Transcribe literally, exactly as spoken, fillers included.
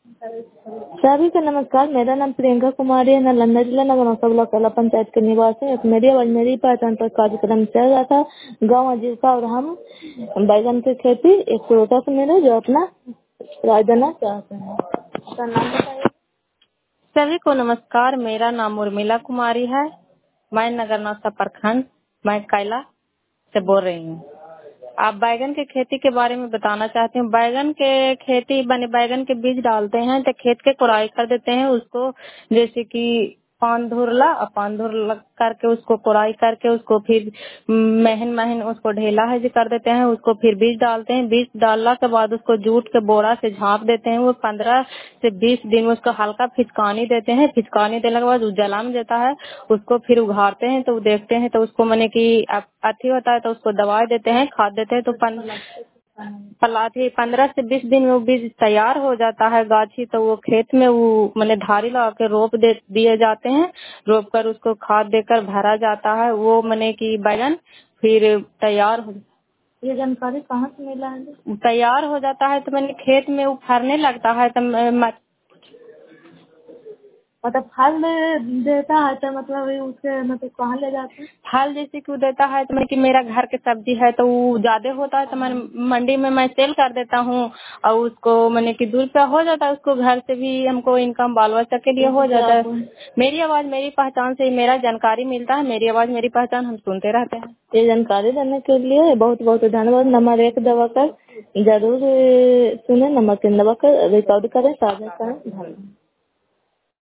सभी को नमस्कार। मेरा नाम प्रियंका कुमारी है। नालंदा जिला नगरनौसा ब्लॉक कला पंचायत के निवासी हूँ। मेरी आवाज मेरी पहचान पर कार्यक्रम चल रहा था, गांव आजीविका, और हम बैगन की खेती एक श्रोता से मिले जो अपना राय देना चाहते हैं। आपका नाम बताइए। सभी को नमस्कार। मेरा नाम उर्मिला कुमारी है। मैं नगरनौसा प्रखंड मैं कैला से बोल रही हूँ। आप बैगन की खेती के बारे में बताना चाहती हूँ। बैगन के खेती बने बैगन के बीज डालते हैं तो खेत के कोड़ाई कर देते हैं उसको, जैसे कि पान धुरला और पान धुरला करके उसको कोड़ाई करके उसको फिर महीन महीन उसको ढेला है जो कर देते हैं, उसको फिर बीज डालते हैं। बीज डालने के बाद उसको जूट के बोरा से झाँप देते हैं। वो पंद्रह से बीस दिन उसको हल्का फिचकानी देते हैं। फिचकानी देने के बाद वो जलाम देता है, उसको फिर उघाड़ते हैं तो देखते हैं तो उसको मैंने की अथी होता है तो उसको दवाई देते हैं, खाद देते हैं। तो पन पलाथी पंद्रह से बीस दिन में वो बीज तैयार हो जाता है गाछी, तो वो खेत में वो मैंने धारी लगा के रोप दे दिए जाते हैं। रोप कर उसको खाद देकर भरा जाता है। वो मैंने की बैगन फिर तैयार हो ये जानकारी कहाँ से मिला है? तैयार हो जाता है तो मैंने खेत में वो फरने लगता है तो मैं- मतलब फल देता है तो मतलब उसे मतलब कहाँ ले जाते हैं? फल जैसे कि वो देता है तो मैं कि मेरा घर के सब्जी है तो वो ज्यादा होता है तो मैं मंडी में मैं सेल कर देता हूँ और उसको मैंने कि दो रुपया हो जाता है, उसको घर से भी हमको इनकम बाल बच्चा के लिए हो जाता है। मेरी आवाज मेरी पहचान से मेरा जानकारी मिलता है। मेरी आवाज मेरी पहचान हम सुनते रहते हैं। ये जानकारी देने के लिए बहुत बहुत धन्यवाद। नंबर एक दबाकर जरूर सुने, नंबर तीन दबाकर रिकॉर्ड करें, साझा करें। धन्यवाद।